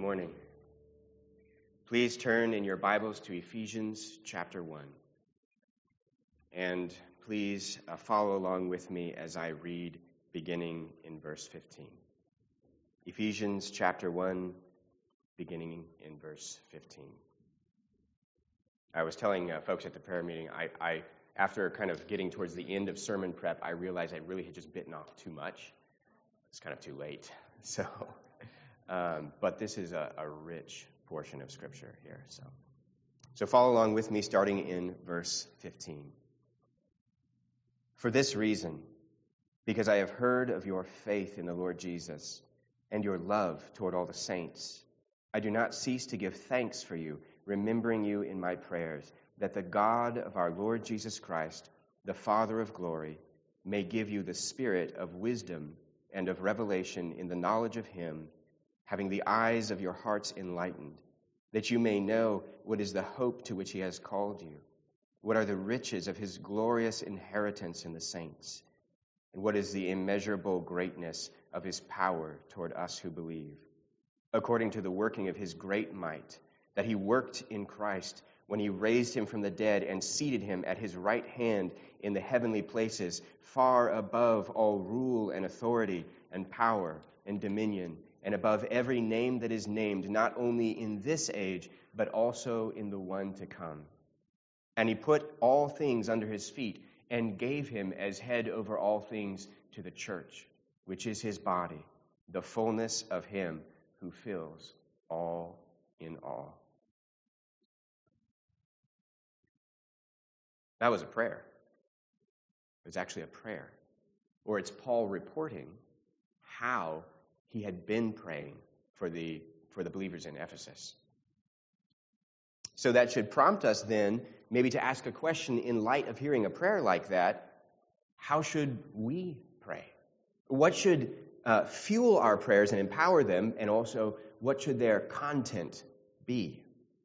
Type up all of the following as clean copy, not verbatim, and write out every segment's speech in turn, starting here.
morning. Please turn in your Bibles to Ephesians chapter 1. And please follow along with me as I read beginning in verse 15. Ephesians chapter 1, beginning in verse 15. I was telling folks at the prayer meeting, I after kind of getting towards the end of sermon prep, I realized I really had just bitten off too much. It's kind of too late. But this is a rich portion of Scripture here. So follow along with me starting in verse 15. For this reason, because I have heard of your faith in the Lord Jesus and your love toward all the saints, I do not cease to give thanks for you, remembering you in my prayers, that the God of our Lord Jesus Christ, the Father of glory, may give you the spirit of wisdom and of revelation in the knowledge of him, having the eyes of your hearts enlightened, that you may know what is the hope to which he has called you, what are the riches of his glorious inheritance in the saints, and what is the immeasurable greatness of his power toward us who believe, according to the working of his great might, that he worked in Christ when he raised him from the dead and seated him at his right hand in the heavenly places, far above all rule and authority and power and dominion, and above every name that is named, not only in this age, but also in the one to come. And he put all things under his feet, and gave him as head over all things to the church, which is his body, the fullness of him who fills all in all. That was a prayer. It was actually a prayer. Or it's Paul reporting how he had been praying for the believers in Ephesus. So that should prompt us then maybe to ask a question in light of hearing a prayer like that. How should we pray? What should fuel our prayers and empower them, and also what should their content be?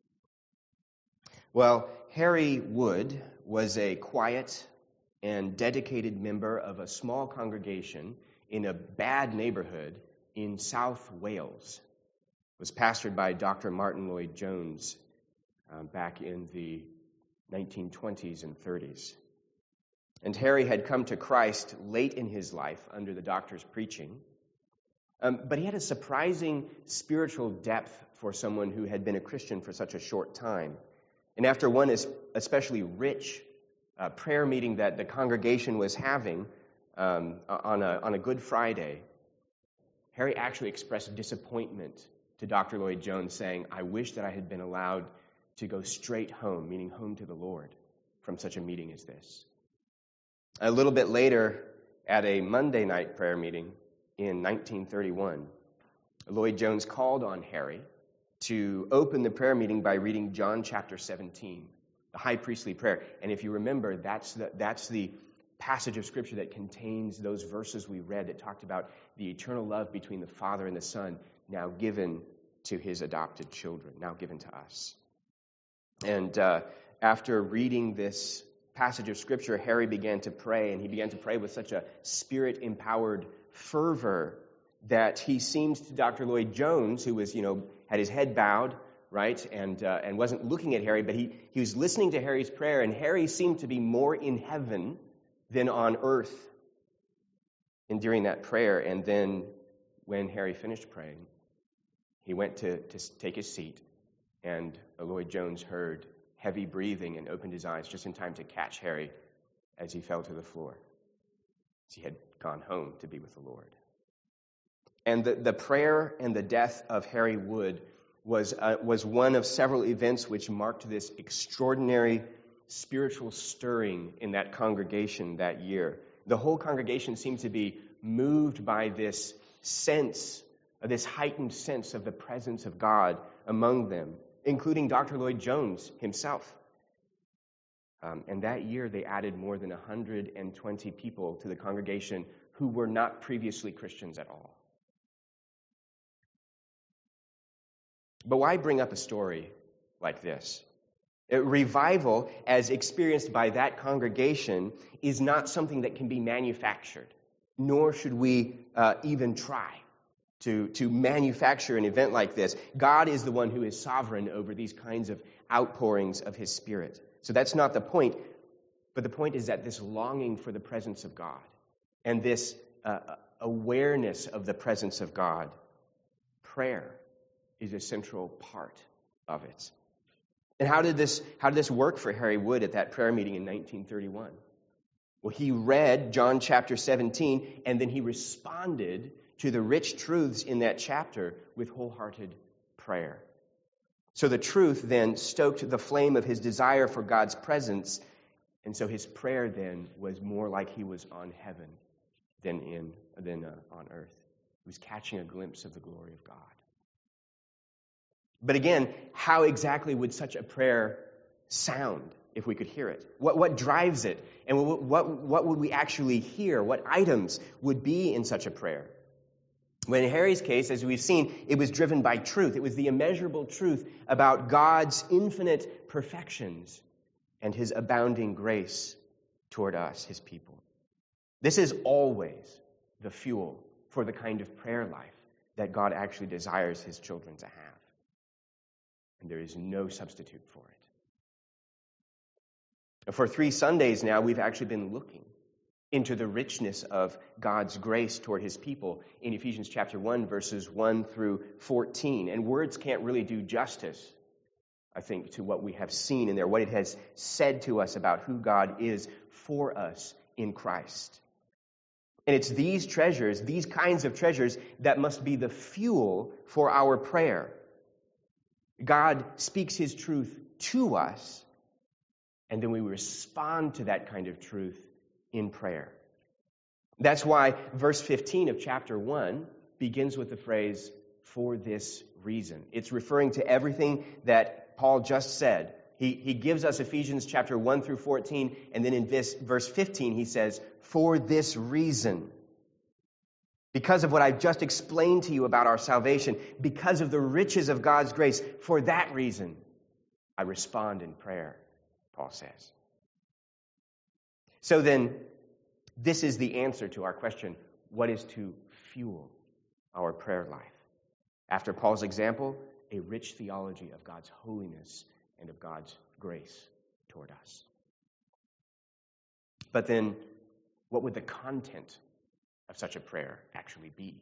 Well, Harry Wood was a quiet and dedicated member of a small congregation in a bad neighborhood in South Wales. It was pastored by Dr. Martyn Lloyd-Jones back in the 1920s and 30s. And Harry had come to Christ late in his life under the doctor's preaching, but he had a surprising spiritual depth for someone who had been a Christian for such a short time. And after one especially rich prayer meeting that the congregation was having on a Good Friday, Harry actually expressed disappointment to Dr. Lloyd-Jones, saying, "I wish that I had been allowed to go straight home," meaning home to the Lord, from such a meeting as this. A little bit later, at a Monday night prayer meeting in 1931, Lloyd-Jones called on Harry to open the prayer meeting by reading John chapter 17, the high priestly prayer. And if you remember, that's the passage of Scripture that contains those verses we read that talked about the eternal love between the Father and the Son, now given to his adopted children, now given to us. And after reading this passage of Scripture, Harry began to pray, and he began to pray with such a Spirit-empowered fervor that he seemed to Dr. Lloyd-Jones, who was, had his head bowed, right, and wasn't looking at Harry, but he was listening to Harry's prayer, and Harry seemed to be more in heaven than on earth and during that prayer. And then when Harry finished praying, he went to take his seat, and Lloyd-Jones heard heavy breathing and opened his eyes just in time to catch Harry as he fell to the floor, as he had gone home to be with the Lord. And the prayer and the death of Harry Wood was one of several events which marked this extraordinary spiritual stirring in that congregation that year. The whole congregation seemed to be moved by this sense, this heightened sense of the presence of God among them, including Dr. Lloyd-Jones himself. And that year they added more than 120 people to the congregation who were not previously Christians at all. But why bring up a story like this? Revival, as experienced by that congregation, is not something that can be manufactured, nor should we even try to manufacture an event like this. God is the one who is sovereign over these kinds of outpourings of his Spirit. So that's not the point. But the point is that this longing for the presence of God and this awareness of the presence of God, prayer is a central part of it. And how did this work for Harry Wood at that prayer meeting in 1931? Well, he read John chapter 17, and then he responded to the rich truths in that chapter with wholehearted prayer. So the truth then stoked the flame of his desire for God's presence, and so his prayer then was more like he was on heaven than on earth. He was catching a glimpse of the glory of God. But again, how exactly would such a prayer sound if we could hear it? What drives it? And what would we actually hear? What items would be in such a prayer? Well, in Harry's case, as we've seen, it was driven by truth. It was the immeasurable truth about God's infinite perfections and his abounding grace toward us, his people. This is always the fuel for the kind of prayer life that God actually desires his children to have. And there is no substitute for it. For 3 Sundays now, we've actually been looking into the richness of God's grace toward his people in Ephesians chapter 1, verses 1 through 14. And words can't really do justice, I think, to what we have seen in there, what it has said to us about who God is for us in Christ. And it's these treasures, these kinds of treasures, that must be the fuel for our prayer. God speaks his truth to us, and then we respond to that kind of truth in prayer. That's why verse 15 of chapter 1 begins with the phrase, "for this reason." It's referring to everything that Paul just said. He gives us Ephesians chapter 1 through 14, and then in verse 15 he says, "for this reason." Because of what I've just explained to you about our salvation, because of the riches of God's grace, for that reason, I respond in prayer, Paul says. So then, this is the answer to our question, what is to fuel our prayer life? After Paul's example, a rich theology of God's holiness and of God's grace toward us. But then, what would the content of such a prayer actually be?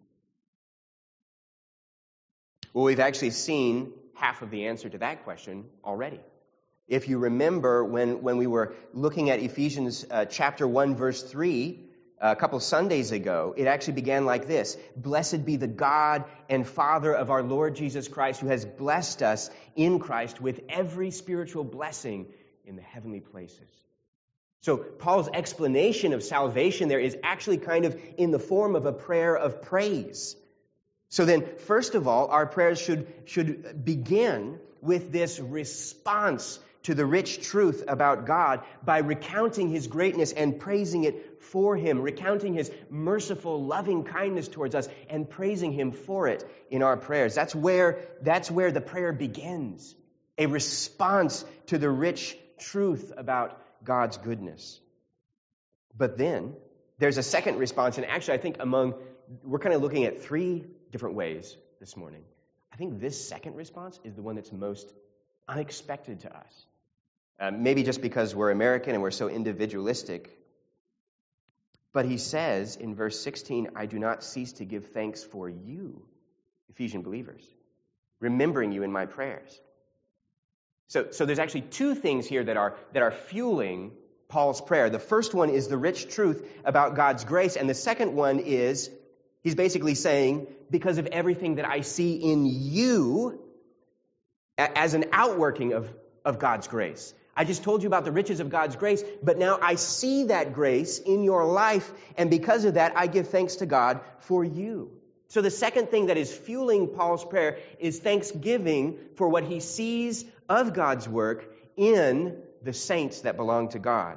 Well, we've actually seen half of the answer to that question already. If you remember when we were looking at Ephesians chapter 1, verse 3, a couple Sundays ago, it actually began like this: "Blessed be the God and Father of our Lord Jesus Christ, who has blessed us in Christ with every spiritual blessing in the heavenly places." So Paul's explanation of salvation there is actually kind of in the form of a prayer of praise. So then, first of all, our prayers should begin with this response to the rich truth about God by recounting his greatness and praising it for him, recounting his merciful, loving kindness towards us and praising him for it in our prayers. That's where the prayer begins, a response to the rich truth about God's goodness. But then there's a second response, and actually I think we're kind of looking at 3 different ways this morning. I think this second response is the one that's most unexpected to us. Maybe just because we're American and we're so individualistic. But he says in verse 16, "I do not cease to give thanks for you, Ephesian believers, remembering you in my prayers." So there's actually 2 things here that are fueling Paul's prayer. The first one is the rich truth about God's grace, and the second one is, he's basically saying, because of everything that I see in you as an outworking of God's grace. I just told you about the riches of God's grace, but now I see that grace in your life, and because of that, I give thanks to God for you. So the second thing that is fueling Paul's prayer is thanksgiving for what he sees of God's work in the saints that belong to God.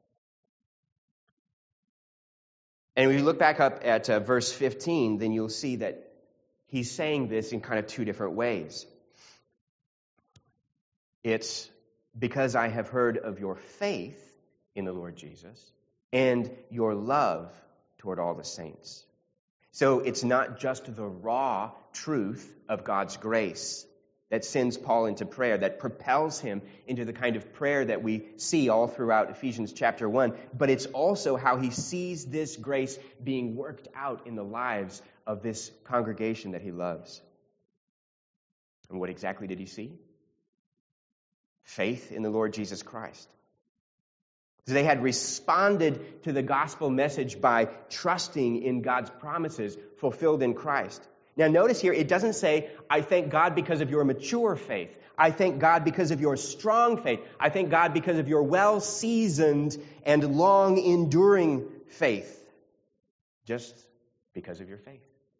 And when you look back up at verse 15, then you'll see that he's saying this in kind of 2 different ways. It's because I have heard of your faith in the Lord Jesus and your love toward all the saints. So it's not just the raw truth of God's grace that sends Paul into prayer, that propels him into the kind of prayer that we see all throughout Ephesians chapter 1, but it's also how he sees this grace being worked out in the lives of this congregation that he loves. And what exactly did he see? Faith in the Lord Jesus Christ. They had responded to the gospel message by trusting in God's promises fulfilled in Christ. Now notice here, it doesn't say, I thank God because of your mature faith. I thank God because of your strong faith. I thank God because of your well-seasoned and long-enduring faith. Just because of your faith.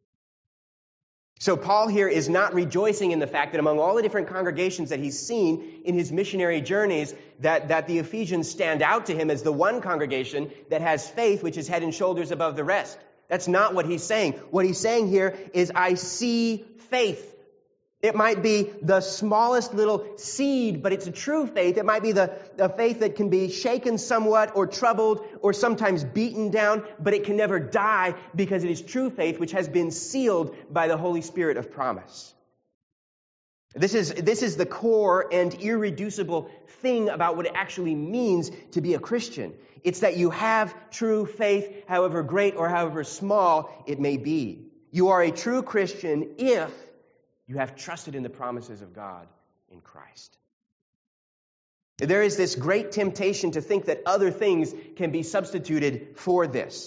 So Paul here is not rejoicing in the fact that among all the different congregations that he's seen in his missionary journeys, that the Ephesians stand out to him as the one congregation that has faith which is head and shoulders above the rest. That's not what he's saying. What he's saying here is, I see faith. It might be the smallest little seed, but it's a true faith. It might be the faith that can be shaken somewhat or troubled or sometimes beaten down, but it can never die because it is true faith which has been sealed by the Holy Spirit of promise. This is the core and irreducible thing about what it actually means to be a Christian. It's that you have true faith, however great or however small it may be. You are a true Christian if you have trusted in the promises of God in Christ. There is this great temptation to think that other things can be substituted for this.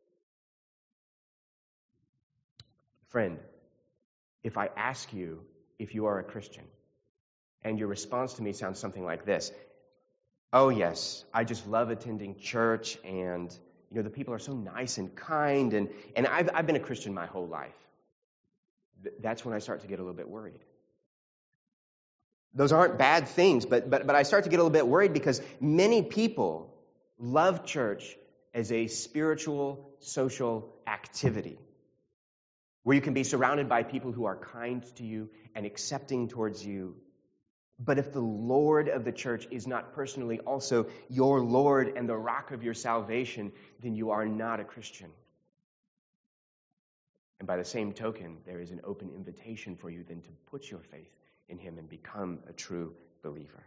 Friend, if I ask you if you are a Christian, and your response to me sounds something like this: oh yes, I just love attending church, and the people are so nice and kind, and I've been a Christian my whole life. That's when I start to get a little bit worried. Those aren't bad things, but I start to get a little bit worried because many people love church as a spiritual, social activity where you can be surrounded by people who are kind to you and accepting towards you. But if the Lord of the church is not personally also your Lord and the rock of your salvation, then you are not a Christian. And by the same token, there is an open invitation for you then to put your faith in him and become a true believer.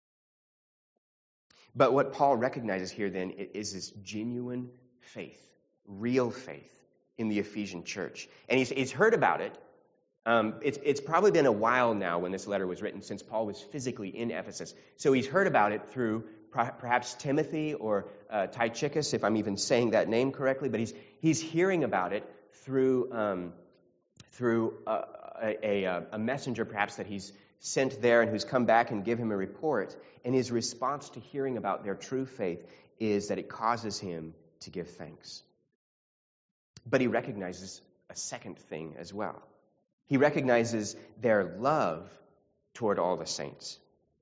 But what Paul recognizes here then is this genuine faith, real faith in the Ephesian church. And he's heard about it. It's probably been a while now when this letter was written, since Paul was physically in Ephesus. So he's heard about it through perhaps Timothy or Tychicus, if I'm even saying that name correctly. But he's hearing about it through a messenger perhaps that he's sent there and who's come back and give him a report. And his response to hearing about their true faith is that it causes him to give thanks. But he recognizes a second thing as well. He recognizes their love toward all the saints.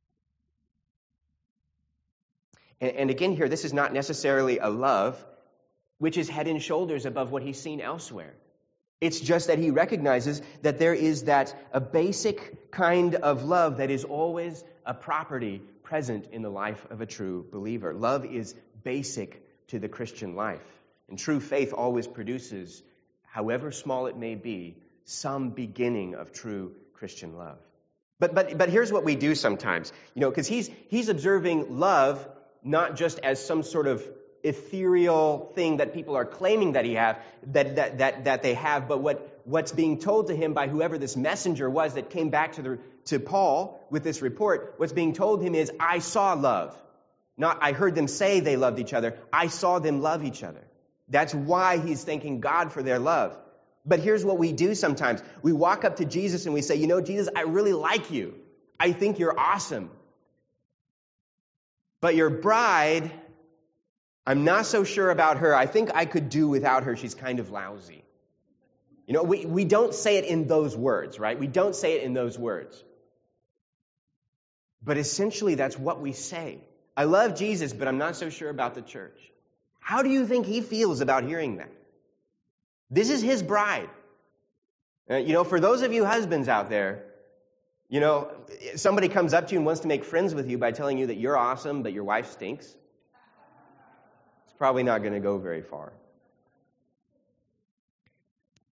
And again here, this is not necessarily a love which is head and shoulders above what he's seen elsewhere. It's just that he recognizes that there is a basic kind of love that is always a property present in the life of a true believer. Love is basic to the Christian life. And true faith always produces, however small it may be, some beginning of true Christian love. But here's what we do sometimes, because he's observing love not just as some sort of ethereal thing that people are claiming that they have, but what's being told to him by whoever this messenger was that came back to Paul with this report. What's being told him is, I saw love. Not I heard them say they loved each other. I saw them love each other. That's why he's thanking God for their love. But here's what we do sometimes. We walk up to Jesus and we say, Jesus, I really like you. I think you're awesome. But your bride, I'm not so sure about her. I think I could do without her. She's kind of lousy. We don't say it in those words, right? We don't say it in those words. But essentially, that's what we say. I love Jesus, but I'm not so sure about the church. How do you think he feels about hearing that? This is his bride. For those of you husbands out there, somebody comes up to you and wants to make friends with you by telling you that you're awesome, but your wife stinks. It's probably not going to go very far.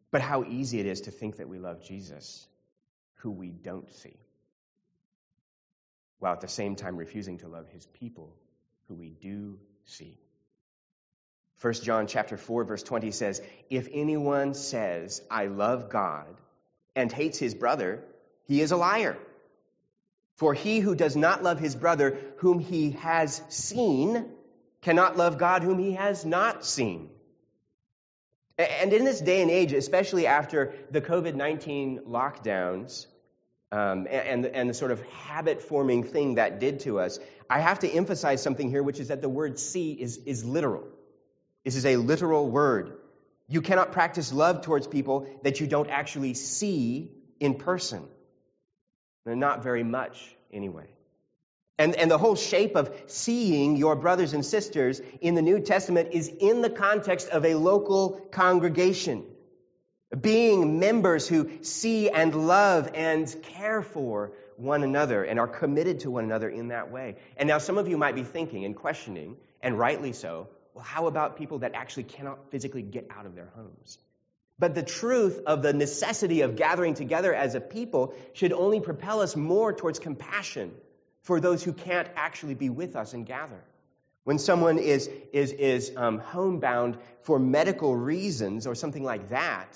But how easy it is to think that we love Jesus, who we don't see, while at the same time refusing to love his people, who we do see. 1 John chapter 4, verse 20 says, "If anyone says, 'I love God,' and hates his brother, he is a liar. For he who does not love his brother whom he has seen cannot love God whom he has not seen." And in this day and age, especially after the COVID-19 lockdowns and the sort of habit-forming thing that did to us, I have to emphasize something here, which is that the word "see" is literal. This is a literal word. You cannot practice love towards people that you don't actually see in person. Not very much, anyway. And the whole shape of seeing your brothers and sisters in the New Testament is in the context of a local congregation. Being members who see and love and care for one another and are committed to one another in that way. And now some of you might be thinking and questioning, and rightly so, well, how about people that actually cannot physically get out of their homes? But the truth of the necessity of gathering together as a people should only propel us more towards compassion for those who can't actually be with us and gather. When someone is homebound for medical reasons or something like that,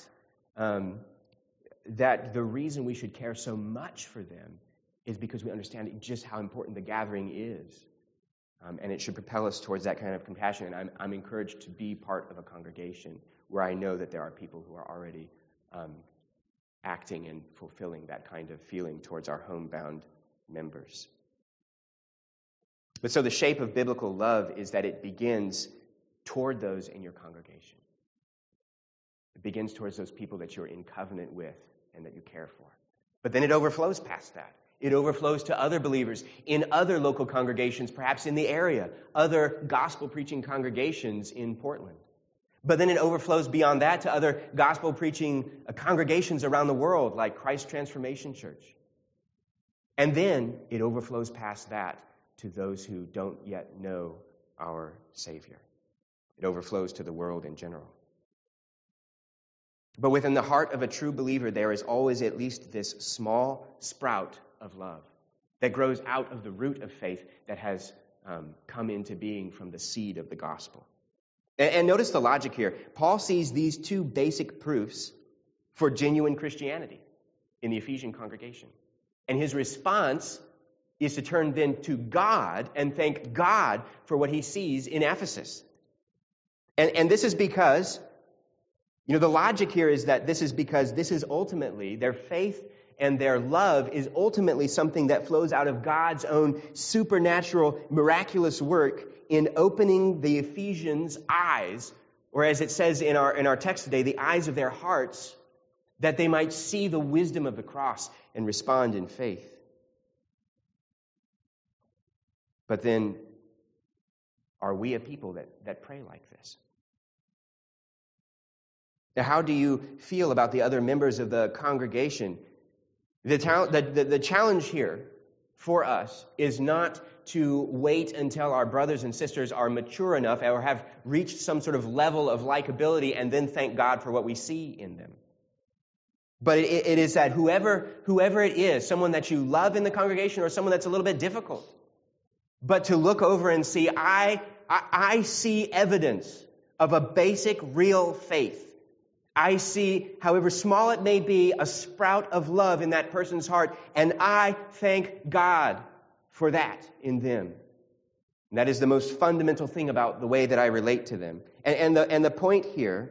that the reason we should care so much for them is because we understand just how important the gathering is. And it should propel us towards that kind of compassion. And I'm encouraged to be part of a congregation where I know that there are people who are already acting and fulfilling that kind of feeling towards our homebound members. But so the shape of biblical love is that it begins toward those in your congregation. It begins towards those people that you're in covenant with and that you care for. But then it overflows past that. It overflows to other believers in other local congregations, perhaps in the area, other gospel-preaching congregations in Portland. But then it overflows beyond that to other gospel-preaching congregations around the world, like Christ Transformation Church. And then it overflows past that to those who don't yet know our Savior. It overflows to the world in general. But within the heart of a true believer, there is always at least this small sprout of love that grows out of the root of faith that has come into being from the seed of the gospel. And notice the logic here. Paul sees these two basic proofs for genuine Christianity in the Ephesian congregation. And his response is to turn then to God and thank God for what he sees in Ephesus. And this is because, the logic here is that this is because this is ultimately, their faith and their love is ultimately something that flows out of God's own supernatural, miraculous work in opening the Ephesians' eyes, or as it says in our text today, the eyes of their hearts, that they might see the wisdom of the cross and respond in faith. But then, are we a people that pray like this? Now, how do you feel about the other members of the congregation? The challenge here for us is not to wait until our brothers and sisters are mature enough or have reached some sort of level of likability and then thank God for what we see in them. But it is that whoever it is, someone that you love in the congregation or someone that's a little bit difficult, but to look over and see, I see evidence of a basic, real faith. I see, however small it may be, a sprout of love in that person's heart, and I thank God for that in them. And that is the most fundamental thing about the way that I relate to them. And the point here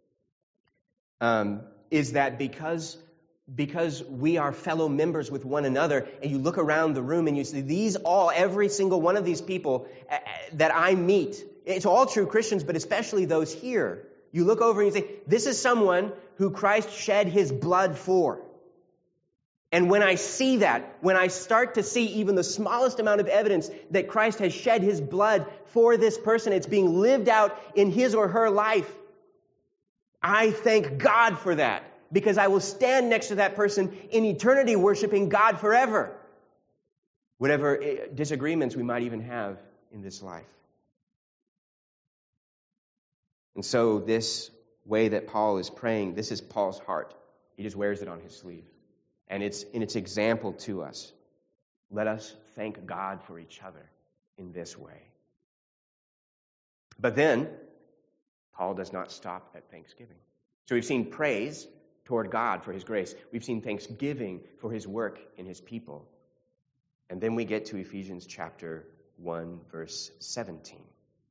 is that because we are fellow members with one another, and you look around the room and you see every single one of these people that I meet, it's all true Christians, but especially those here. You look over and you say, this is someone who Christ shed his blood for. And when I see that, when I start to see even the smallest amount of evidence that Christ has shed his blood for this person, it's being lived out in his or her life, I thank God for that, because I will stand next to that person in eternity worshiping God forever, whatever disagreements we might even have in this life. And so this way that Paul is praying, this is Paul's heart. He just wears it on his sleeve. And it's example to us. Let us thank God for each other in this way. But then, Paul does not stop at thanksgiving. So we've seen praise toward God for his grace. We've seen thanksgiving for his work in his people. And then we get to Ephesians chapter 1, verse 17.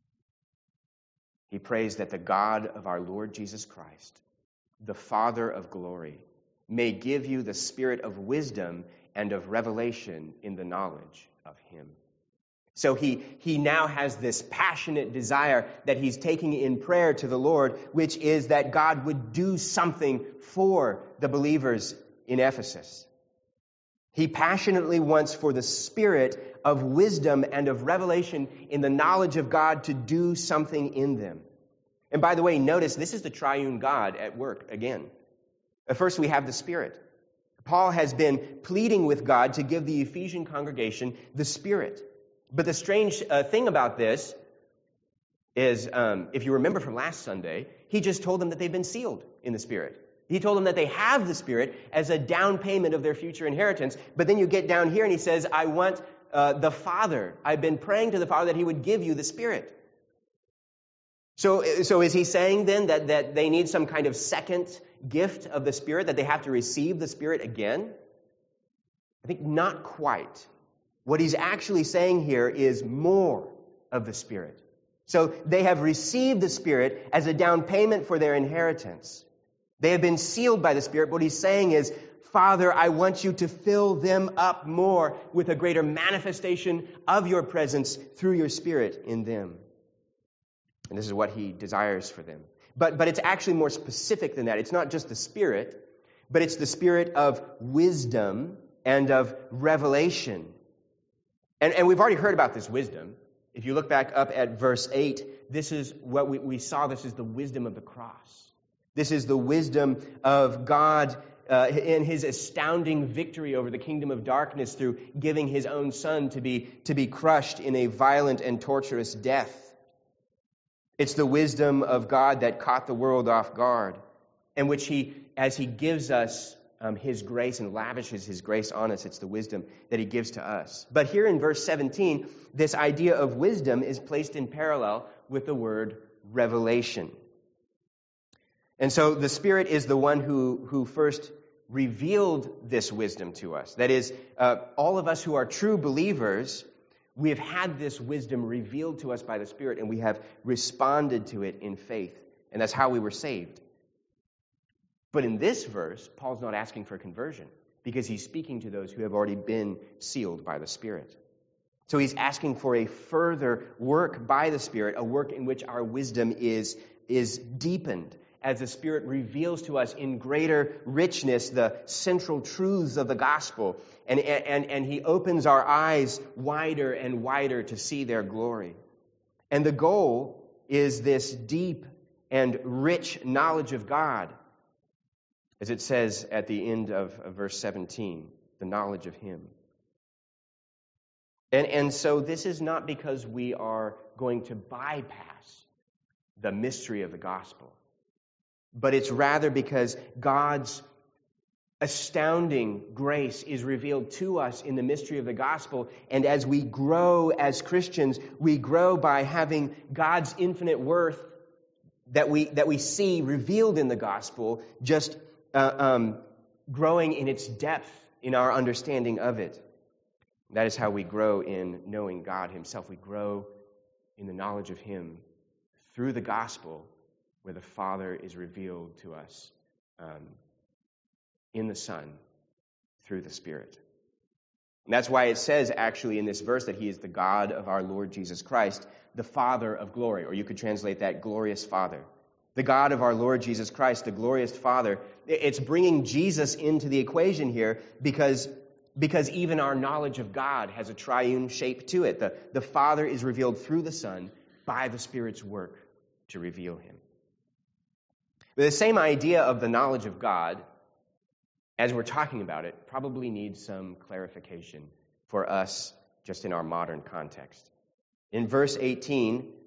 He prays that the God of our Lord Jesus Christ, the Father of glory, may give you the spirit of wisdom and of revelation in the knowledge of him. So he now has this passionate desire that he's taking in prayer to the Lord, which is that God would do something for the believers in Ephesus. He passionately wants for the spirit of wisdom and of revelation in the knowledge of God to do something in them. And by the way, notice this is the triune God at work again. First, we have the Spirit. Paul has been pleading with God to give the Ephesian congregation the Spirit. But the strange thing about this is, if you remember from last Sunday, he just told them that they've been sealed in the Spirit. He told them that they have the Spirit as a down payment of their future inheritance. But then you get down here and he says, I want the Father. I've been praying to the Father that he would give you the Spirit. So is he saying then that they need some kind of second gift of the Spirit, that they have to receive the Spirit again? I think not quite. What he's actually saying here is more of the Spirit. So they have received the Spirit as a down payment for their inheritance. They have been sealed by the Spirit. What he's saying is, Father, I want you to fill them up more with a greater manifestation of your presence through your Spirit in them. And this is what he desires for them. But it's actually more specific than that. It's not just the Spirit, but it's the Spirit of wisdom and of revelation. And we've already heard about this wisdom. If you look back up at verse 8, this is what we saw. This is the wisdom of the cross. This is the wisdom of God in his astounding victory over the kingdom of darkness through giving his own Son to be crushed in a violent and torturous death. It's the wisdom of God that caught the world off guard, and which as he gives us his grace and lavishes his grace on us, it's the wisdom that he gives to us. But here in verse 17, this idea of wisdom is placed in parallel with the word revelation. And so the Spirit is the one who first revealed this wisdom to us. That is, all of us who are true believers, we have had this wisdom revealed to us by the Spirit, and we have responded to it in faith. And that's how we were saved. But in this verse, Paul's not asking for conversion, because he's speaking to those who have already been sealed by the Spirit. So he's asking for a further work by the Spirit, a work in which our wisdom is deepened, as the Spirit reveals to us in greater richness the central truths of the gospel. And he opens our eyes wider and wider to see their glory. And the goal is this deep and rich knowledge of God. As it says at the end of verse 17, the knowledge of him. And so this is not because we are going to bypass the mystery of the gospel, but it's rather because God's astounding grace is revealed to us in the mystery of the gospel. And as we grow as Christians, we grow by having God's infinite worth that we see revealed in the gospel, just growing in its depth in our understanding of it. That is how we grow in knowing God himself. We grow in the knowledge of him through the gospel, where the Father is revealed to us in the Son through the Spirit. And that's why it says actually in this verse that he is the God of our Lord Jesus Christ, the Father of glory, or you could translate that glorious Father. The God of our Lord Jesus Christ, the glorious Father. It's bringing Jesus into the equation here because even our knowledge of God has a triune shape to it. The Father is revealed through the Son by the Spirit's work to reveal him. But the same idea of the knowledge of God, as we're talking about it, probably needs some clarification for us just in our modern context. In verse 18,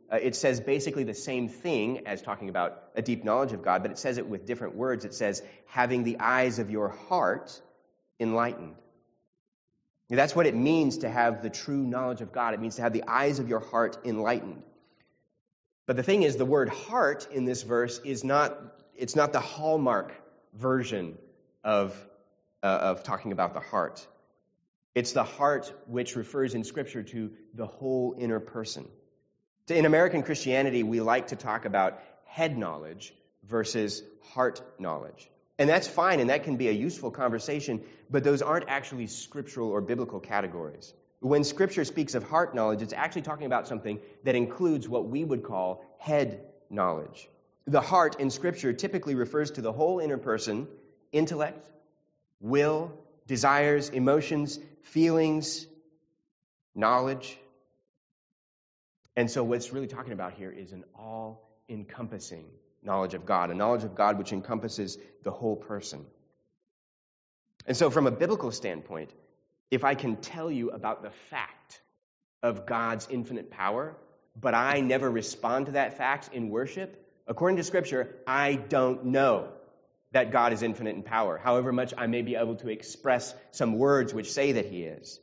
it says basically the same thing as talking about a deep knowledge of God, but it says it with different words. It says, having the eyes of your heart enlightened. That's what it means to have the true knowledge of God. It means to have the eyes of your heart enlightened. But the thing is, the word heart in this verse is not the hallmark version of talking about the heart. It's the heart which refers in Scripture to the whole inner person. In American Christianity, we like to talk about head knowledge versus heart knowledge. And that's fine, and that can be a useful conversation, but those aren't actually scriptural or biblical categories. When Scripture speaks of heart knowledge, it's actually talking about something that includes what we would call head knowledge. The heart in Scripture typically refers to the whole inner person, intellect, will, desires, emotions, feelings, knowledge. And so what's really talking about here is an all-encompassing knowledge of God, a knowledge of God which encompasses the whole person. And so from a biblical standpoint, if I can tell you about the fact of God's infinite power, but I never respond to that fact in worship, according to Scripture, I don't know that God is infinite in power, however much I may be able to express some words which say that He is.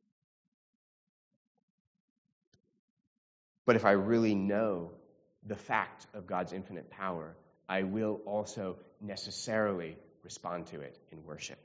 But if I really know the fact of God's infinite power, I will also necessarily respond to it in worship.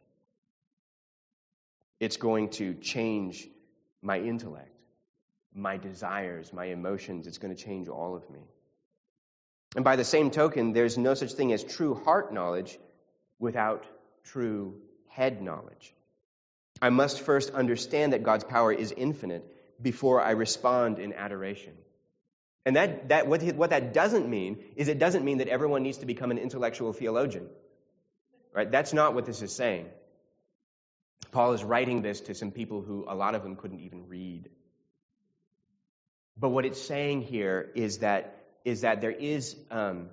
It's going to change my intellect, my desires, my emotions. It's going to change all of me. And by the same token, there's no such thing as true heart knowledge without true head knowledge. I must first understand that God's power is infinite before I respond in adoration. And what that doesn't mean is it doesn't mean that everyone needs to become an intellectual theologian. Right? That's not what this is saying. Paul is writing this to some people who a lot of them couldn't even read. But what it's saying here is that there is an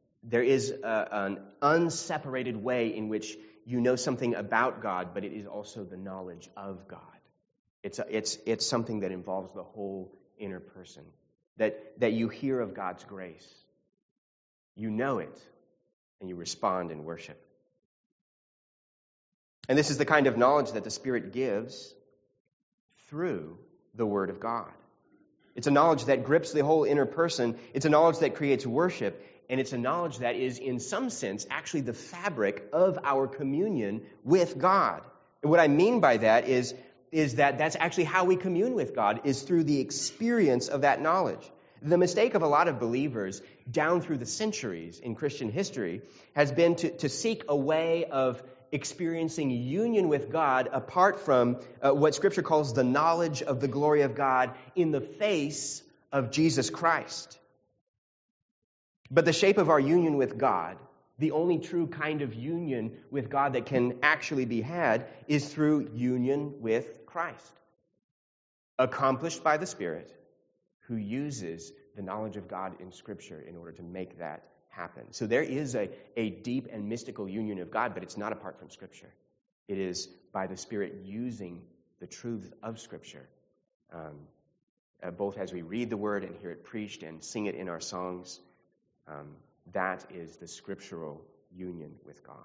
unseparated way in which you know something about God, but it is also the knowledge of God. It's something that involves the whole inner person. That you hear of God's grace, you know it, and you respond in worship. And this is the kind of knowledge that the Spirit gives through the Word of God. It's a knowledge that grips the whole inner person. It's a knowledge that creates worship. And it's a knowledge that is, in some sense, actually the fabric of our communion with God. And what I mean by that is that that's actually how we commune with God, is through the experience of that knowledge. The mistake of a lot of believers down through the centuries in Christian history has been to seek a way of experiencing union with God apart from what Scripture calls the knowledge of the glory of God in the face of Jesus Christ. But the shape of our union with God, the only true kind of union with God that can actually be had, is through union with Christ, accomplished by the Spirit, who uses the knowledge of God in Scripture in order to make that happen. So there is a deep and mystical union of God, but it's not apart from Scripture. It is by the Spirit using the truth of Scripture, both as we read the Word and hear it preached and sing it in our songs. That is the scriptural union with God.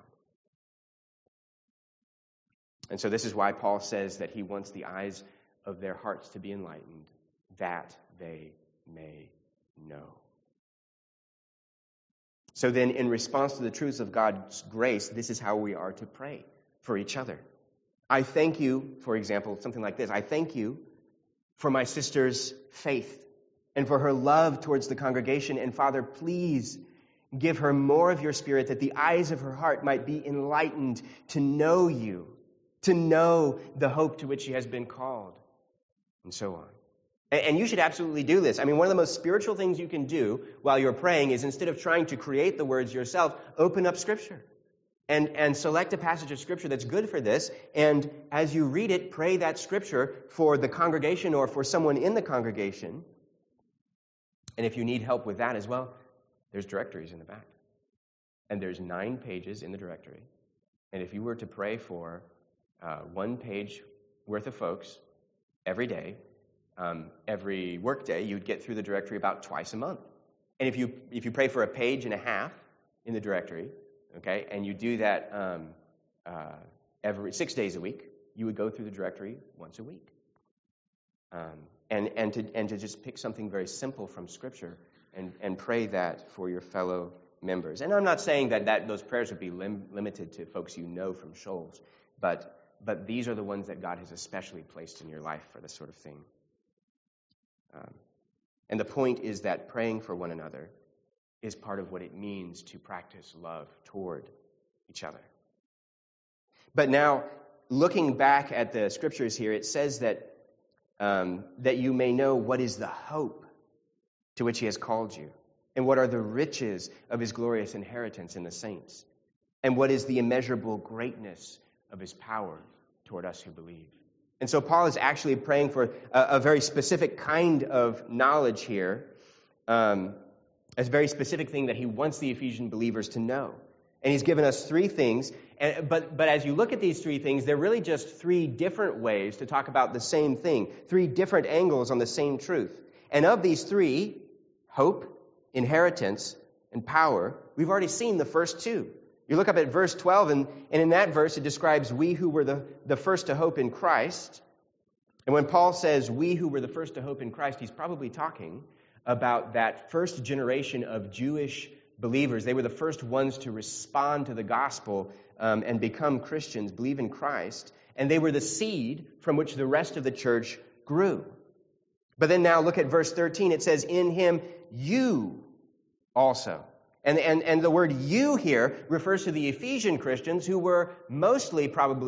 And so this is why Paul says that he wants the eyes of their hearts to be enlightened, that they may know. So then, in response to the truths of God's grace, this is how we are to pray for each other. I thank you, for example, something like this. I thank you for my sister's faith and for her love towards the congregation. And Father, please give her more of your Spirit, that the eyes of her heart might be enlightened to know you, to know the hope to which she has been called, and so on. And you should absolutely do this. I mean, one of the most spiritual things you can do while you're praying is, instead of trying to create the words yourself, open up Scripture and select a passage of Scripture that's good for this. And as you read it, pray that Scripture for the congregation or for someone in the congregation. And if you need help with that as well, there's directories in the back. And there's 9 pages in the directory. And if you were to pray for 1 page worth of folks every day, every workday, you'd get through the directory about twice a month. And if you pray for a page and a half in the directory, okay, and you do that every 6 days a week, you would go through the directory once a week. And to just pick something very simple from Scripture and pray that for your fellow members. And I'm not saying that those prayers would be limited to folks you know from Shoals, but these are the ones that God has especially placed in your life for this sort of thing. And the point is that praying for one another is part of what it means to practice love toward each other. But now, looking back at the Scriptures here, it says that you may know what is the hope to which He has called you, and what are the riches of His glorious inheritance in the saints, and what is the immeasurable greatness of His power toward us who believe. And so Paul is actually praying for a very specific kind of knowledge here, a very specific thing that he wants the Ephesian believers to know. And he's given us three things, but as you look at these three things, they're really just three different ways to talk about the same thing, three different angles on the same truth. And of these three, hope, inheritance, and power, we've already seen the first two. You look up at verse 12, and in that verse it describes we who were the first to hope in Christ. And when Paul says we who were the first to hope in Christ, he's probably talking about that first generation of Jewish believers. They were the first ones to respond to the gospel and become Christians, believe in Christ. And they were the seed from which the rest of the church grew. But then now look at verse 13. It says, in Him you also. And the word you here refers to the Ephesian Christians who were mostly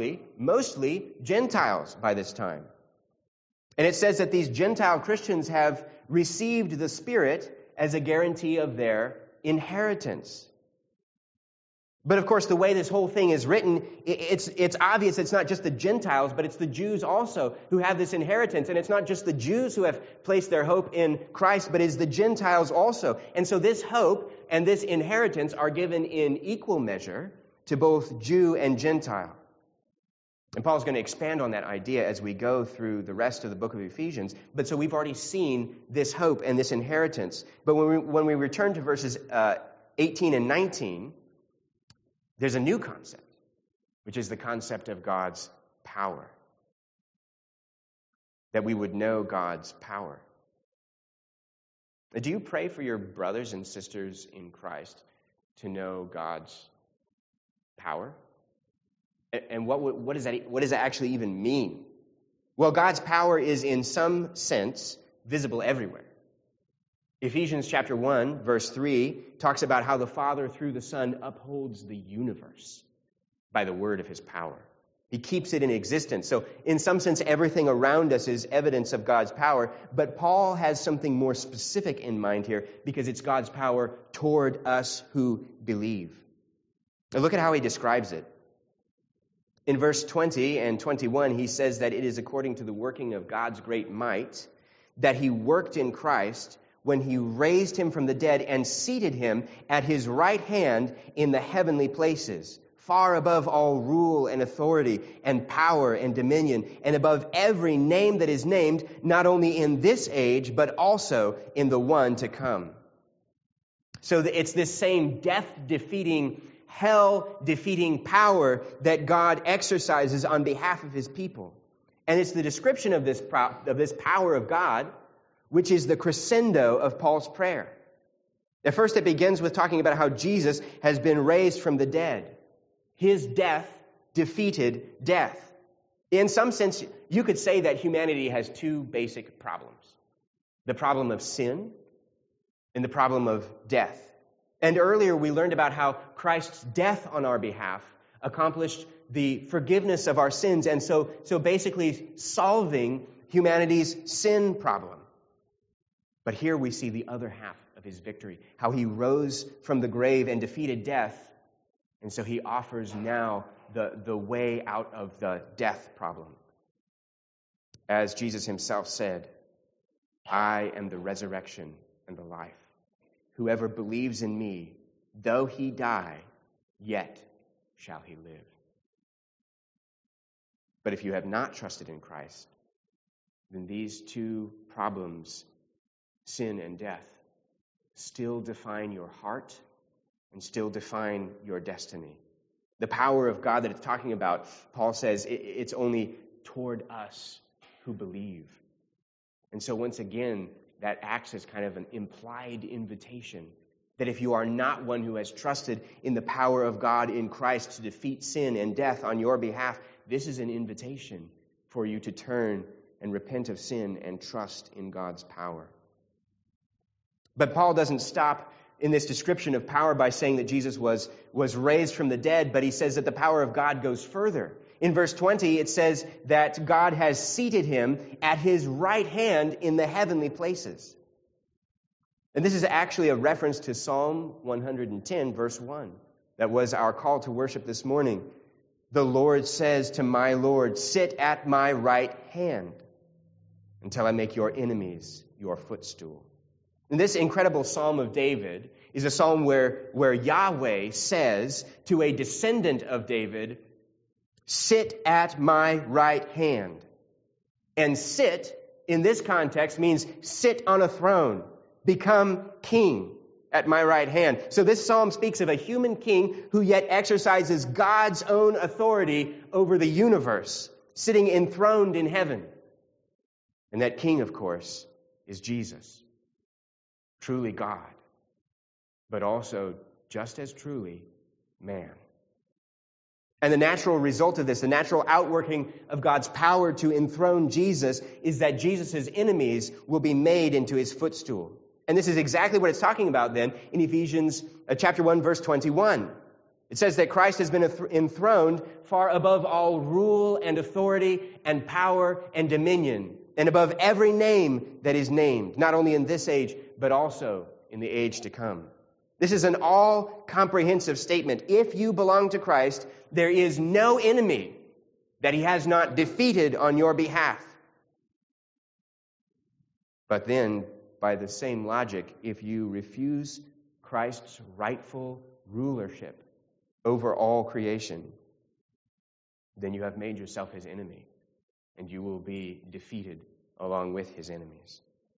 Gentiles by this time. And it says that these Gentile Christians have received the Spirit as a guarantee of their inheritance. But of course, the way this whole thing is written, it's obvious it's not just the Gentiles, but it's the Jews also who have this inheritance. And it's not just the Jews who have placed their hope in Christ, but it's the Gentiles also. And so this hope and this inheritance are given in equal measure to both Jew and Gentile. And Paul's going to expand on that idea as we go through the rest of the book of Ephesians. But so we've already seen this hope and this inheritance. But when we return to verses 18 and 19, there's a new concept, which is the concept of God's power. That we would know God's power. Do you pray for your brothers and sisters in Christ to know God's power? And what does that actually even mean? Well, God's power is in some sense visible everywhere. Ephesians chapter 1, verse 3 talks about how the Father through the Son upholds the universe by the word of His power. He keeps it in existence. So in some sense, everything around us is evidence of God's power. But Paul has something more specific in mind here because it's God's power toward us who believe. Now look at how he describes it. In verse 20 and 21, he says that it is according to the working of God's great might that He worked in Christ when He raised Him from the dead and seated Him at His right hand in the heavenly places, far above all rule and authority and power and dominion, and above every name that is named, not only in this age, but also in the one to come. So it's this same death-defeating, hell-defeating power that God exercises on behalf of His people. And it's the description of this power of God which is the crescendo of Paul's prayer. At first it begins with talking about how Jesus has been raised from the dead. His death defeated death. In some sense, you could say that humanity has two basic problems. The problem of sin and the problem of death. And earlier we learned about how Christ's death on our behalf accomplished the forgiveness of our sins, and so basically solving humanity's sin problem. But here we see the other half of His victory, how He rose from the grave and defeated death, and so He offers now the way out of the death problem. As Jesus Himself said, I am the resurrection and the life. Whoever believes in me, though he die, yet shall he live. But if you have not trusted in Christ, then these two problems, sin and death, still define your heart and still define your destiny. The power of God that it's talking about, Paul says, it's only toward us who believe. And so once again, that acts as kind of an implied invitation that if you are not one who has trusted in the power of God in Christ to defeat sin and death on your behalf, this is an invitation for you to turn and repent of sin and trust in God's power. But Paul doesn't stop in this description of power by saying that Jesus was raised from the dead, but he says that the power of God goes further. In verse 20, it says that God has seated him at his right hand in the heavenly places. And this is actually a reference to Psalm 110, verse 1. That was our call to worship this morning. The Lord says to my Lord, sit at my right hand until I make your enemies your footstool. And this incredible Psalm of David is a psalm where Yahweh says to a descendant of David, sit at my right hand. And sit, in this context, means sit on a throne. Become king at my right hand. So this psalm speaks of a human king who yet exercises God's own authority over the universe, sitting enthroned in heaven. And that king, of course, is Jesus. Truly God, but also, just as truly, man. And the natural result of this, the natural outworking of God's power to enthrone Jesus, is that Jesus' enemies will be made into his footstool. And this is exactly what it's talking about then in Ephesians chapter 1, verse 21. It says that Christ has been enthroned far above all rule and authority and power and dominion, and above every name that is named, not only in this age, but also in the age to come. This is an all-comprehensive statement. If you belong to Christ, there is no enemy that he has not defeated on your behalf. But then, by the same logic, if you refuse Christ's rightful rulership over all creation, then you have made yourself his enemy, and you will be defeated along with his enemies.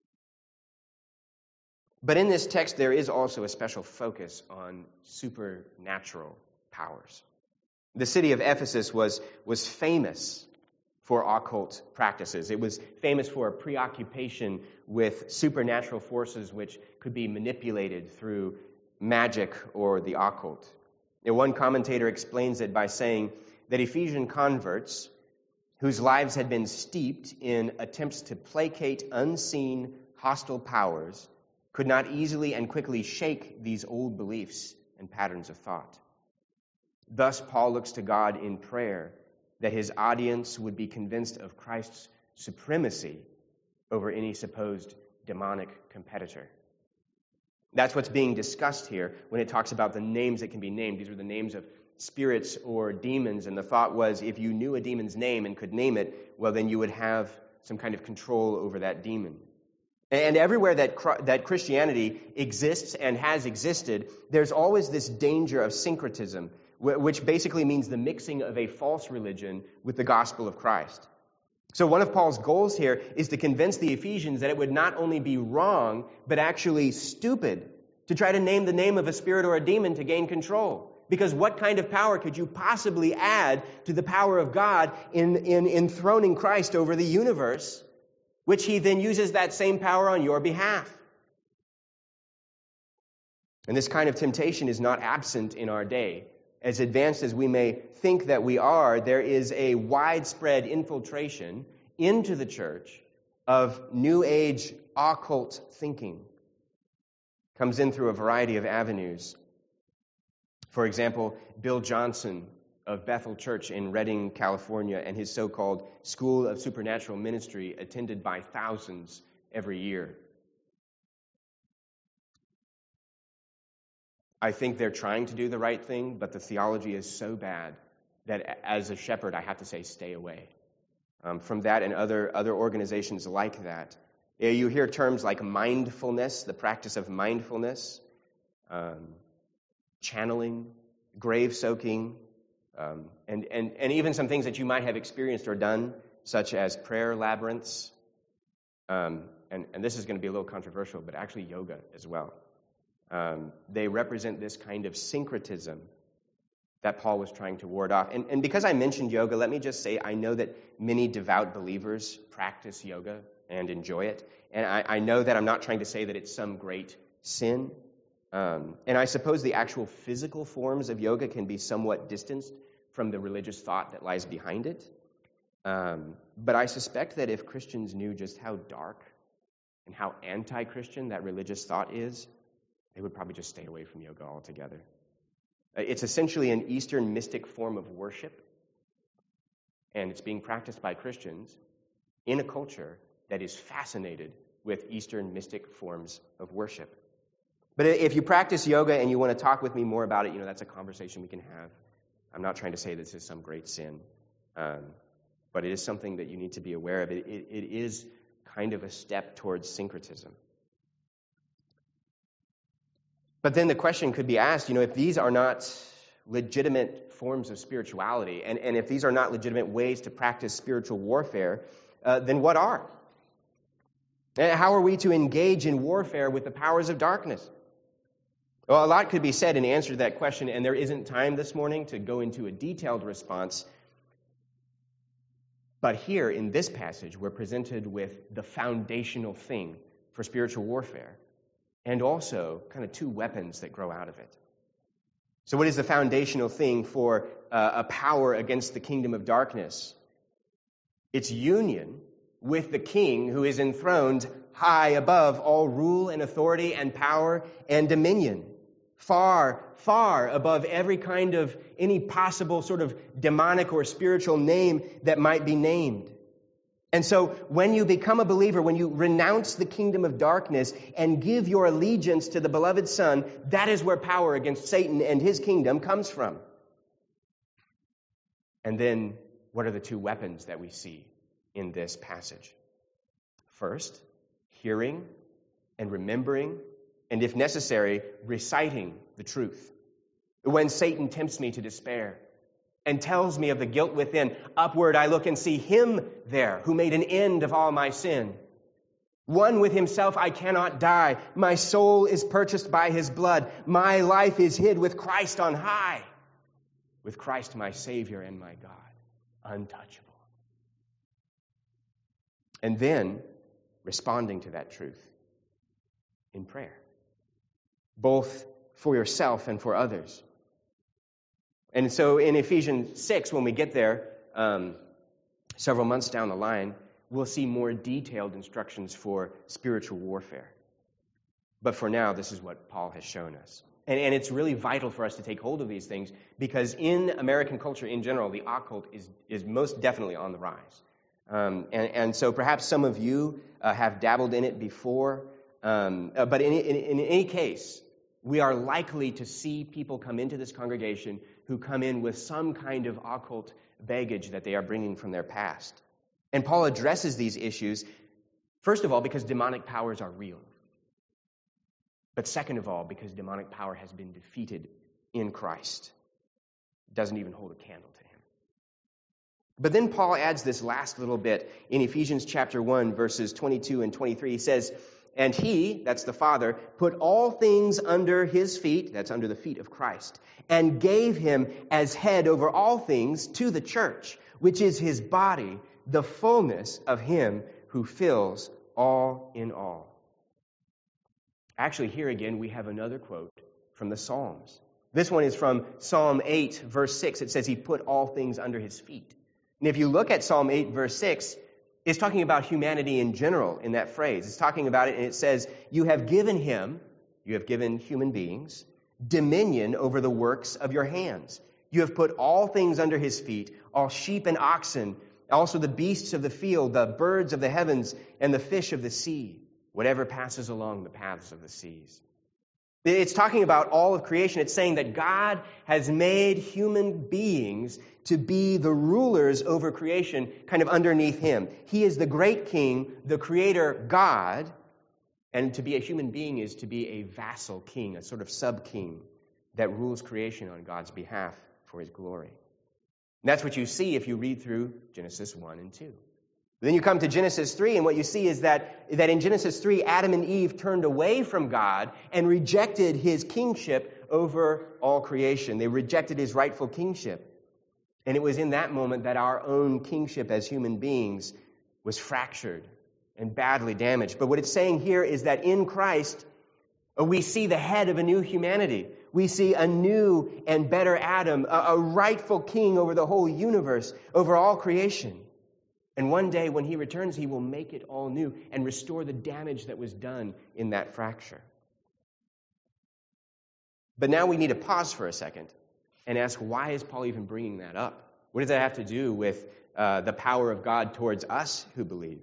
But in this text, there is also a special focus on supernatural powers. The city of Ephesus was famous for occult practices. It was famous for a preoccupation with supernatural forces which could be manipulated through magic or the occult. And one commentator explains it by saying that Ephesian converts, whose lives had been steeped in attempts to placate unseen hostile powers, could not easily and quickly shake these old beliefs and patterns of thought. Thus, Paul looks to God in prayer that his audience would be convinced of Christ's supremacy over any supposed demonic competitor. That's what's being discussed here when it talks about the names that can be named. These are the names of spirits or demons, and the thought was if you knew a demon's name and could name it, well, then you would have some kind of control over that demon. And everywhere that Christianity exists and has existed, there's always this danger of syncretism, which basically means the mixing of a false religion with the gospel of Christ. So one of Paul's goals here is to convince the Ephesians that it would not only be wrong, but actually stupid to try to name the name of a spirit or a demon to gain control. Because what kind of power could you possibly add to the power of God in enthroning Christ over the universe, which he then uses that same power on your behalf? And this kind of temptation is not absent in our day. As advanced as we may think that we are, there is a widespread infiltration into the church of New Age occult thinking. Comes in through a variety of avenues. For example, Bill Johnson of Bethel Church in Redding, California, and his so-called School of Supernatural Ministry, attended by thousands every year. I think they're trying to do the right thing, but the theology is so bad that as a shepherd, I have to say, stay away from that and other organizations like that. You hear terms like mindfulness, the practice of mindfulness, channeling, grave soaking, and even some things that you might have experienced or done, such as prayer labyrinths And this is going to be a little controversial, but actually yoga as well. They represent this kind of syncretism that Paul was trying to ward off. And because I mentioned yoga, let me just say I know that many devout believers practice yoga and enjoy it. And I know that I'm not trying to say that it's some great sin. And I suppose the actual physical forms of yoga can be somewhat distanced from the religious thought that lies behind it. But I suspect that if Christians knew just how dark and how anti-Christian that religious thought is, they would probably just stay away from yoga altogether. It's essentially an Eastern mystic form of worship, and it's being practiced by Christians in a culture that is fascinated with Eastern mystic forms of worship. But if you practice yoga and you want to talk with me more about it, that's a conversation we can have. I'm not trying to say this is some great sin, but it is something that you need to be aware of. It is kind of a step towards syncretism. But then the question could be asked, if these are not legitimate forms of spirituality, and if these are not legitimate ways to practice spiritual warfare, then what are? And how are we to engage in warfare with the powers of darkness? Well, a lot could be said in answer to that question, and there isn't time this morning to go into a detailed response. But here in this passage, we're presented with the foundational thing for spiritual warfare, and also kind of two weapons that grow out of it. So what is the foundational thing for a power against the kingdom of darkness? It's union with the king who is enthroned high above all rule and authority and power and dominion. Far, far above any possible sort of demonic or spiritual name that might be named. And so when you become a believer, when you renounce the kingdom of darkness and give your allegiance to the beloved Son, that is where power against Satan and his kingdom comes from. And then what are the two weapons that we see in this passage? First, hearing and remembering, and if necessary, reciting the truth. When Satan tempts me to despair and tells me of the guilt within, upward I look and see him there who made an end of all my sin. One with himself I cannot die. My soul is purchased by his blood. My life is hid with Christ on high. With Christ my Savior and my God, untouchable. And then responding to that truth in prayer, both for yourself and for others. And so in Ephesians 6, when we get there, several months down the line, we'll see more detailed instructions for spiritual warfare. But for now, this is what Paul has shown us. And it's really vital for us to take hold of these things, because in American culture in general, the occult is most definitely on the rise. And so perhaps some of you have dabbled in it before, but in any case, we are likely to see people come into this congregation who come in with some kind of occult baggage that they are bringing from their past. And Paul addresses these issues, first of all, because demonic powers are real. But second of all, because demonic power has been defeated in Christ. It doesn't even hold a candle to him. But then Paul adds this last little bit in Ephesians chapter 1, verses 22 and 23. He says, and he, that's the Father, put all things under his feet, that's under the feet of Christ, and gave him as head over all things to the church, which is his body, the fullness of him who fills all in all. Actually, here again, we have another quote from the Psalms. This one is from Psalm 8, verse 6. It says he put all things under his feet. And if you look at Psalm 8, verse 6, it's talking about humanity in general in that phrase. It's talking about it, and it says, you have given human beings, dominion over the works of your hands. You have put all things under his feet, all sheep and oxen, also the beasts of the field, the birds of the heavens, and the fish of the sea, whatever passes along the paths of the seas. It's talking about all of creation. It's saying that God has made human beings to be the rulers over creation, kind of underneath him. He is the great king, the creator God, and to be a human being is to be a vassal king, a sort of sub-king that rules creation on God's behalf for his glory. And that's what you see if you read through Genesis 1 and 2. Then you come to Genesis 3, and what you see is that in Genesis 3, Adam and Eve turned away from God and rejected his kingship over all creation. They rejected his rightful kingship. And it was in that moment that our own kingship as human beings was fractured and badly damaged. But what it's saying here is that in Christ, we see the head of a new humanity. We see a new and better Adam, a rightful king over the whole universe, over all creation. And one day when he returns, he will make it all new and restore the damage that was done in that fracture. But now we need to pause for a second and ask, why is Paul even bringing that up? What does that have to do with the power of God towards us who believe?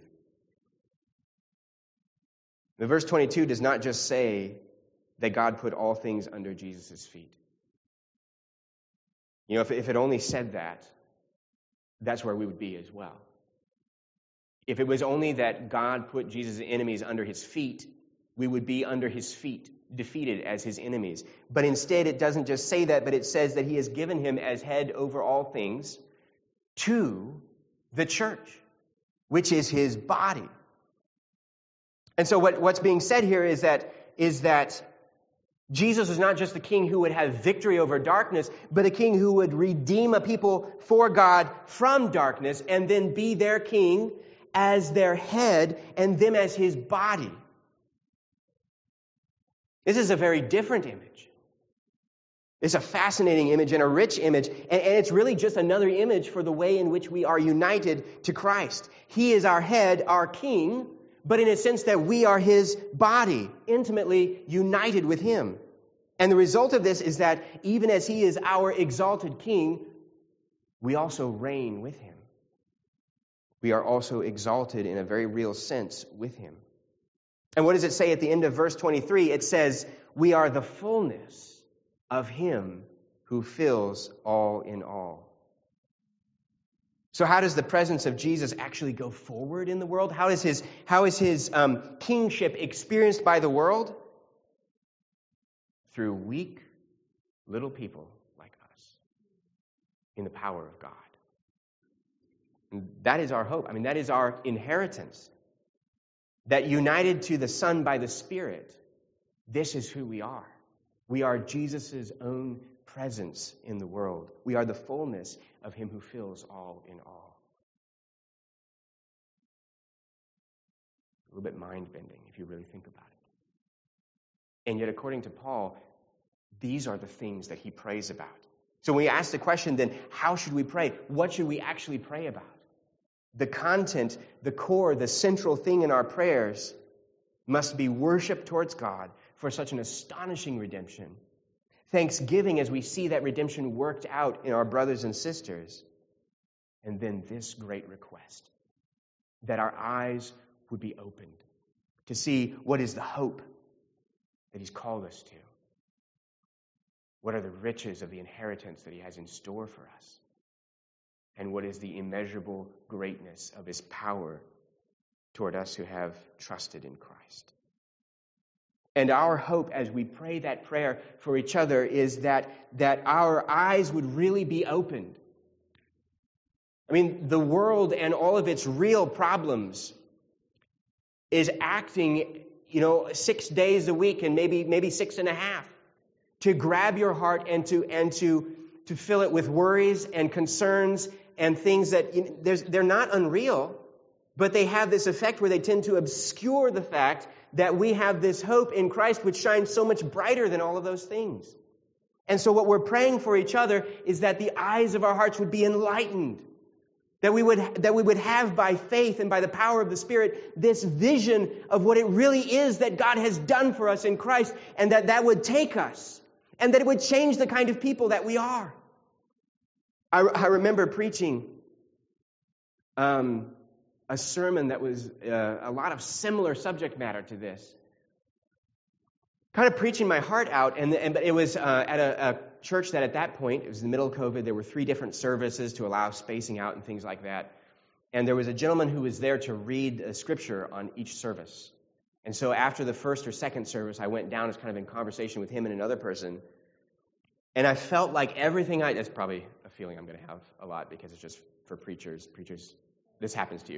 The verse 22 does not just say that God put all things under Jesus' feet. You know, if it only said that, that's where we would be as well. If it was only that God put Jesus' enemies under his feet, we would be under his feet, defeated as his enemies. But instead, it doesn't just say that, but it says that he has given him as head over all things to the church, which is his body. And so what's being said here is that Jesus is not just the king who would have victory over darkness, but a king who would redeem a people for God from darkness and then be their king as their head and them as his body. This is a very different image. It's a fascinating image and a rich image, and it's really just another image for the way in which we are united to Christ. He is our head, our king, but in a sense that we are his body, intimately united with him. And the result of this is that even as he is our exalted king, we also reign with him. We are also exalted in a very real sense with him. And what does it say at the end of verse 23? It says, we are the fullness of him who fills all in all. So how does the presence of Jesus actually go forward in the world? How is his kingship experienced by the world? Through weak little people like us in the power of God. And that is our hope. I mean, that is our inheritance. That united to the Son by the Spirit, this is who we are. We are Jesus' own presence in the world. We are the fullness of him who fills all in all. A little bit mind-bending if you really think about it. And yet, according to Paul, these are the things that he prays about. So when we ask the question, then, how should we pray? What should we actually pray about? The content, the core, the central thing in our prayers must be worship towards God for such an astonishing redemption. Thanksgiving as we see that redemption worked out in our brothers and sisters. And then this great request, that our eyes would be opened to see what is the hope that he's called us to. What are the riches of the inheritance that he has in store for us? And what is the immeasurable greatness of his power toward us who have trusted in Christ? And our hope as we pray that prayer for each other is that our eyes would really be opened. I mean, the world and all of its real problems is acting, 6 days a week and maybe 6.5 to grab your heart and to fill it with worries and concerns and things that they're not unreal, but they have this effect where they tend to obscure the fact that we have this hope in Christ which shines so much brighter than all of those things. And so what we're praying for each other is that the eyes of our hearts would be enlightened, that we would have by faith and by the power of the Spirit this vision of what it really is that God has done for us in Christ, and that would take us, and that it would change the kind of people that we are. I remember preaching a sermon that was a lot of similar subject matter to this. Kind of preaching my heart out, and it was at a church that at that point, it was in the middle of COVID, there were 3 different services to allow spacing out and things like that. And there was a gentleman who was there to read a scripture on each service. And so after the first or second service, I went down as kind of in conversation with him and another person. And I felt like everything that's probably a feeling I'm going to have a lot because it's just for preachers. Preachers, this happens to you.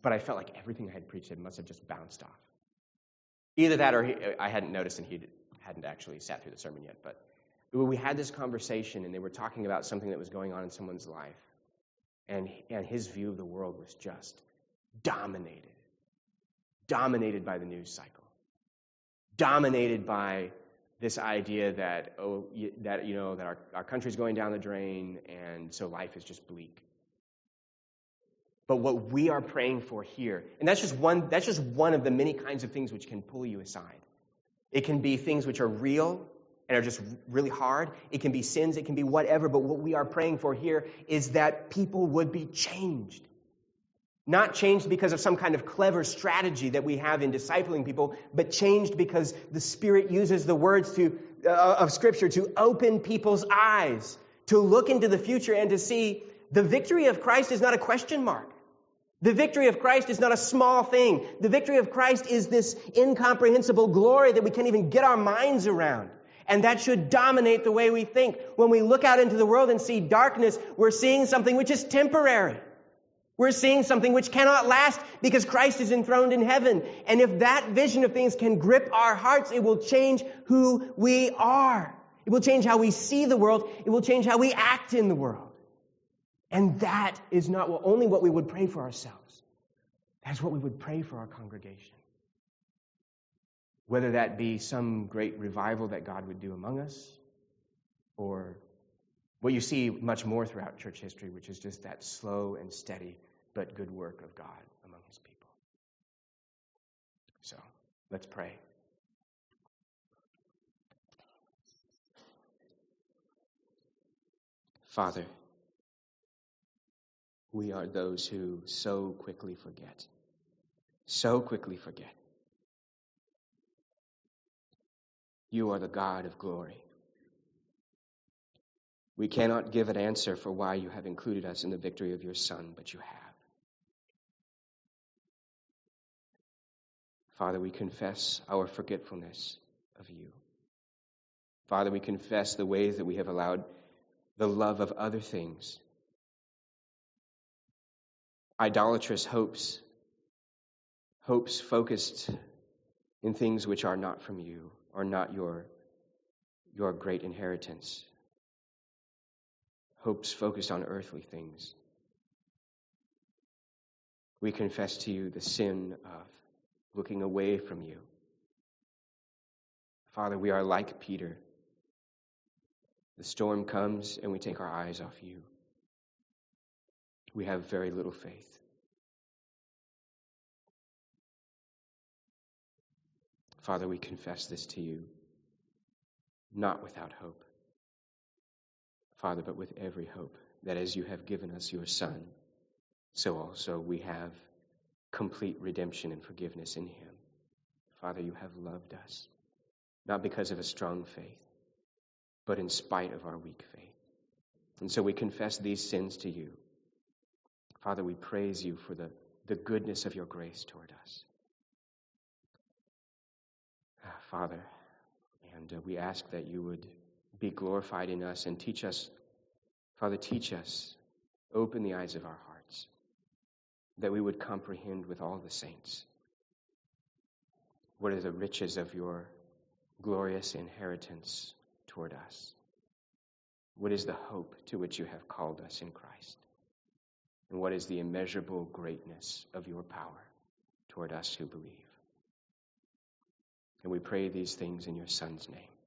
but I felt like everything I had preached must have just bounced off. Either that or I hadn't noticed and he hadn't actually sat through the sermon yet. But we had this conversation and they were talking about something that was going on in someone's life. And his view of the world was just dominated by the news cycle, dominated by this idea that our country's going down the drain, and so life is just bleak. But what we are praying for here, and that's just one of the many kinds of things which can pull you aside. It can be things which are real and are just really hard. It can be sins, it can be whatever, but what we are praying for here is that people would be changed. Not changed because of some kind of clever strategy that we have in discipling people, but changed because the Spirit uses the words of Scripture to open people's eyes, to look into the future and to see the victory of Christ is not a question mark. The victory of Christ is not a small thing. The victory of Christ is this incomprehensible glory that we can't even get our minds around. And that should dominate the way we think. When we look out into the world and see darkness, we're seeing something which is temporary. We're seeing something which cannot last because Christ is enthroned in heaven. And if that vision of things can grip our hearts, it will change who we are. It will change how we see the world. It will change how we act in the world. And that is not only what we would pray for ourselves. That's what we would pray for our congregation. Whether that be some great revival that God would do among us, or what you see much more throughout church history, which is just that slow and steady but good work of God among His people. So, let's pray. Father, we are those who so quickly forget. So quickly forget. You are the God of glory. We cannot give an answer for why you have included us in the victory of your Son, but you have. Father, we confess our forgetfulness of you. Father, we confess the ways that we have allowed the love of other things, idolatrous hopes focused in things which are not from you, are not your great inheritance. Hopes focused on earthly things. We confess to you the sin of looking away from you. Father, we are like Peter. The storm comes and we take our eyes off you. We have very little faith. Father, we confess this to you, not without hope. Father, but with every hope that as you have given us your Son, so also we have complete redemption and forgiveness in Him. Father, you have loved us, not because of a strong faith, but in spite of our weak faith. And so we confess these sins to you. Father, we praise you for the goodness of your grace toward us. Father, and we ask that you would be glorified in us and teach us. Father, teach us. Open the eyes of our hearts, that we would comprehend with all the saints what are the riches of your glorious inheritance toward us. What is the hope to which you have called us in Christ? And what is the immeasurable greatness of your power toward us who believe? And we pray these things in your Son's name.